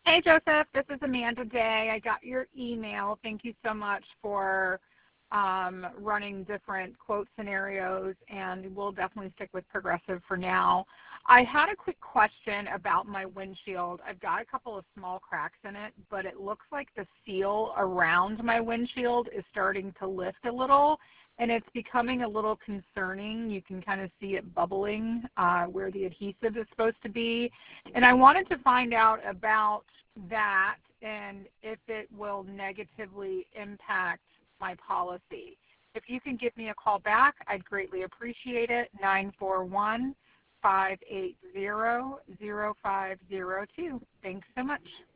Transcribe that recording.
Hey, Joseph. This is Amanda Day. I got your email. Thank you so much for running different quote scenarios, and we'll definitely stick with Progressive for now. I had a quick question about my windshield. I've got a couple of small cracks in it, but it looks like the seal around my windshield is starting to lift a little, and it's becoming a little concerning. You can kind of see it bubbling where the adhesive is supposed to be. And I wanted to find out about that and if it will negatively impact my policy. If you can give me a call back, I'd greatly appreciate it. 941-580-0502. Thanks so much.